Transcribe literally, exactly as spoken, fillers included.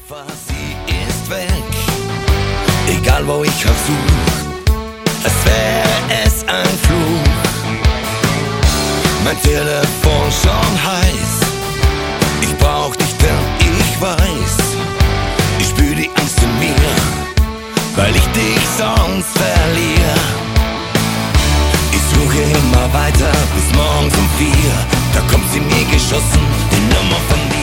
Eva, sie ist weg, egal wo ich auch such, als wäre es ein Fluch. Mein Telefon schon heiß, ich brauch dich, denn ich weiß, ich spür die Angst in mir, weil ich dich sonst verliere. Ich suche immer weiter bis morgens um vier, da kommt sie mir geschossen, die Nummer von dir.